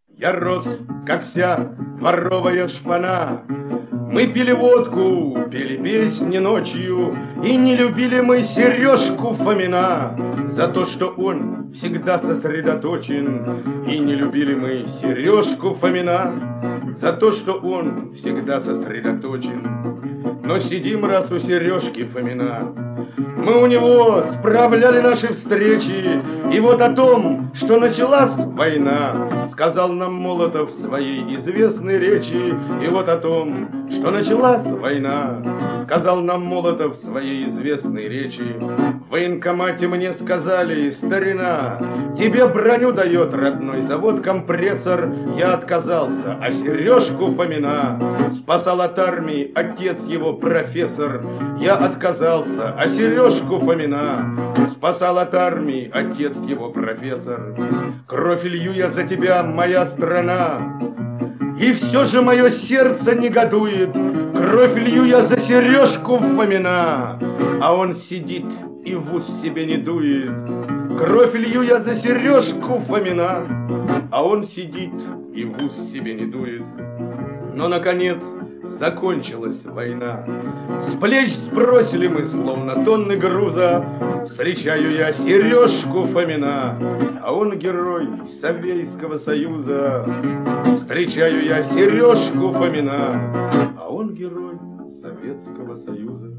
Я рос, как вся дворовая шпана. Мы пили водку, пели песни ночью, и не любили мы Сережку Фомина за то, что он всегда сосредоточен. И не любили мы Сережку Фомина за то, что он всегда сосредоточен. Но сидим раз у Сережки Фомина, мы у него справляли наши встречи, и вот о том, что началась война, сказал нам Молотов в своей известной речи. И вот о том, что началась война, сказал нам Молотов в своей известной речи. В военкомате мне сказали: старина, тебе броню дает родной завод компрессор. Я отказался, а Сережку Фомина спасал от армии отец его профессор. Я отказался, а Сережку Фомина спасал от армии отец его профессор. Кровь лью я за тебя, моя страна, и все же мое сердце негодует. Кровь лью я за Сережку Фомина, а он сидит и в ус себе не дует. Кровь лью я за Сережку Фомина, а он сидит и в ус себе не дует. Но, наконец, закончилась война. С плеч сбросили мы, словно тонны груза. Встречаю я Сережку Фомина, а он герой Советского Союза. Встречаю я Сережку Фомина, а он герой Советского Союза.